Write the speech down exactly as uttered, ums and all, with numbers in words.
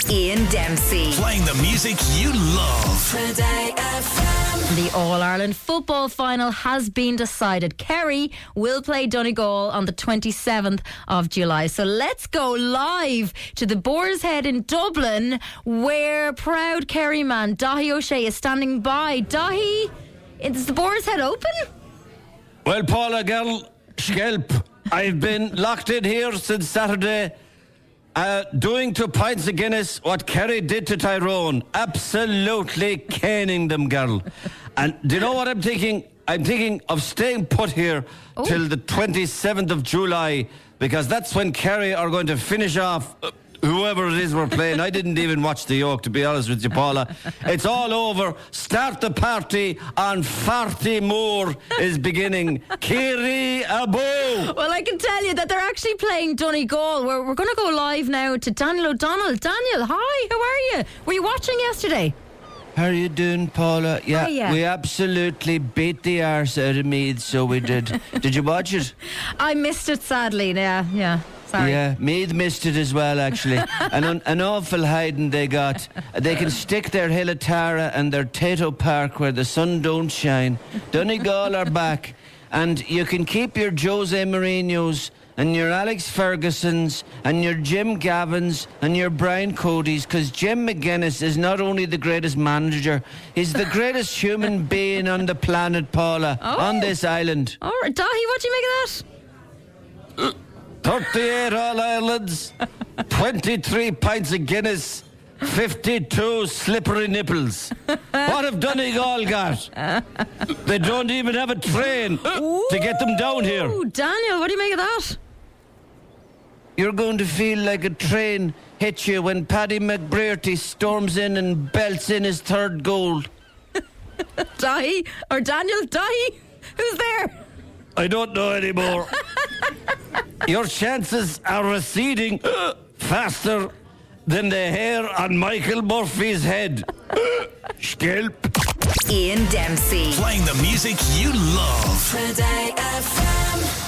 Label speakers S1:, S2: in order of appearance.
S1: Ian Dempsey.
S2: Playing the music you love.
S1: Today F M.
S3: The All-Ireland football final has been decided. Kerry will play Donegal on the twenty-seventh of July. So let's go live to the Boar's Head in Dublin, where proud Kerry man Dahi O'Shea is standing by. Dahi, is the Boar's Head open?
S4: Well, Paula, girl, Skelp, I've been locked in here since Saturday, uh, doing to pints of Guinness what Kerry did to Tyrone. Absolutely caning them, girl. And do you know what I'm thinking? I'm thinking of staying put here
S3: Ooh.
S4: till the twenty-seventh of July, because that's when Kerry are going to finish off uh, whoever it is we're playing. I didn't even watch the yoke, to be honest with you, Paula. It's all over. Start the party on Farty Moor is beginning. Kiri Abo.
S3: Well, I can tell you that they're actually playing Donegal. We're, we're going to go live now to Daniel O'Donnell. Daniel, hi, how are you? Were you watching yesterday?
S4: How are you doing, Paula? Yeah,
S3: Hiya.
S4: we absolutely beat the arse out of Meath, so we did. Did you watch it?
S3: I missed it, sadly. Yeah, yeah. Sorry.
S4: Yeah, Meath missed it as well, actually. an, an, an awful hiding they got. They can stick their Hill of Tara and their Tato Park where the sun don't shine. Donegal are back. And you can keep your Jose Mourinho's and your Alex Ferguson's and your Jim Gavin's and your Brian Cody's, because Jim McGuinness is not only the greatest manager, he's the greatest human being on the planet, Paula,
S3: Oh.
S4: on this island.
S3: All right, Dahi, what do you make of that?
S4: thirty-eight All-Irelands, twenty-three pints of Guinness, fifty-two slippery nipples. What have Donegal got? They don't even have a train to get them down here.
S3: Ooh, Daniel, what do you make of that?
S4: You're going to feel like a train hit you when Paddy McBrearty storms in and belts in his third goal.
S3: Dahi, or Daniel, Dahi, who's there?
S4: I don't know anymore. Your chances are receding faster than the hair on Michael Murphy's head. Skelp.
S1: Ian Dempsey.
S2: Playing the music you love.
S1: Today F M.